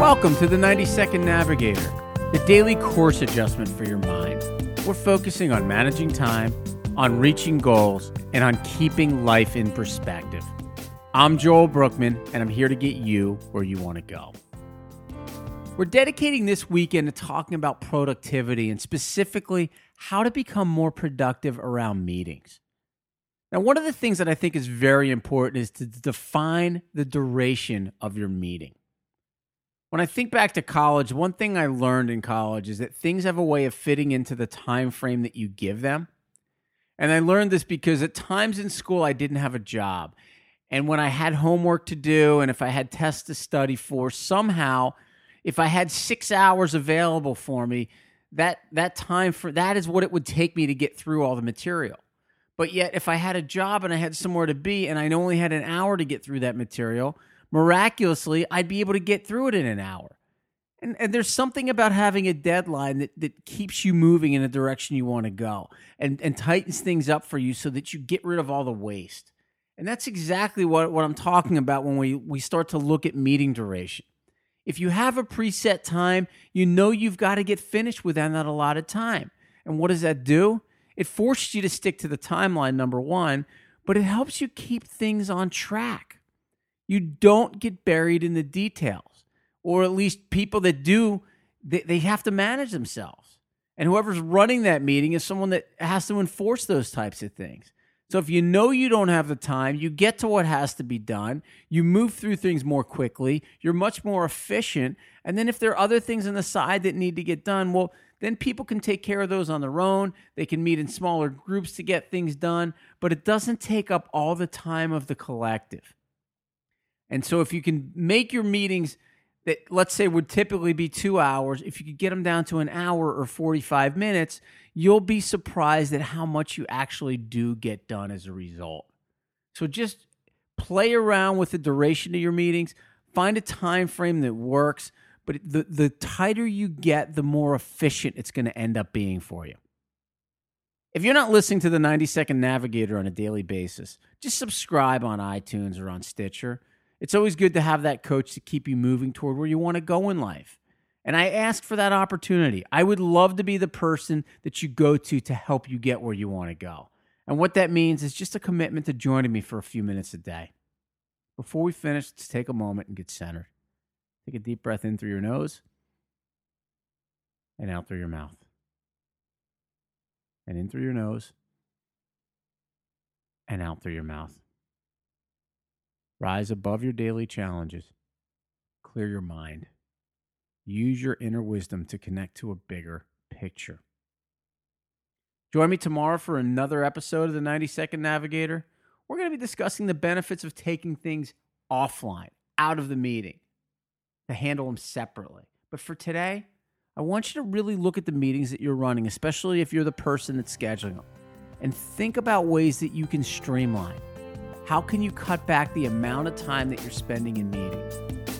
Welcome to the 90-Second Navigator, the daily course adjustment for your mind. We're focusing on managing time, on reaching goals, and on keeping life in perspective. I'm Joel Brookman, and I'm here to get you where you want to go. We're dedicating this weekend to talking about productivity and specifically how to become more productive around meetings. Now, one of the things that I think is very important is to define the duration of your meeting. When I think back to college, one thing I learned in college is that things have a way of fitting into the time frame that you give them. And I learned this because at times in school, I didn't have a job. And when I had homework to do and if I had tests to study for, somehow, if I had 6 hours available for me, that time for that is what it would take me to get through all the material. But yet, if I had a job and I had somewhere to be and I only had an hour to get through that material, miraculously, I'd be able to get through it in an hour. And there's something about having a deadline that keeps you moving in a direction you want to go and tightens things up for you so that you get rid of all the waste. And that's exactly what I'm talking about when we start to look at meeting duration. If you have a preset time, you know you've got to get finished within that allotted time. And what does that do? It forces you to stick to the timeline, number one, but it helps you keep things on track. You don't get buried in the details, or at least people that do, they have to manage themselves. And whoever's running that meeting is someone that has to enforce those types of things. So if you know you don't have the time, you get to what has to be done, you move through things more quickly, you're much more efficient, and then if there are other things on the side that need to get done, well, then people can take care of those on their own. They can meet in smaller groups to get things done, but it doesn't take up all the time of the collective. And so if you can make your meetings that, let's say, would typically be 2 hours, if you could get them down to an hour or 45 minutes, you'll be surprised at how much you actually do get done as a result. So just play around with the duration of your meetings. Find a time frame that works, but the tighter you get, the more efficient it's going to end up being for you. If you're not listening to the 90-Second Navigator on a daily basis, just subscribe on iTunes or on Stitcher. It's always good to have that coach to keep you moving toward where you want to go in life. And I ask for that opportunity. I would love to be the person that you go to help you get where you want to go. And what that means is just a commitment to joining me for a few minutes a day. Before we finish, let's take a moment and get centered. Take a deep breath in through your nose and out through your mouth. And in through your nose and out through your mouth. Rise above your daily challenges. Clear your mind. Use your inner wisdom to connect to a bigger picture. Join me tomorrow for another episode of the 90-Second Navigator. We're going to be discussing the benefits of taking things offline, out of the meeting, to handle them separately. But for today, I want you to really look at the meetings that you're running, especially if you're the person that's scheduling them, and think about ways that you can streamline. How can you cut back the amount of time that you're spending in meetings?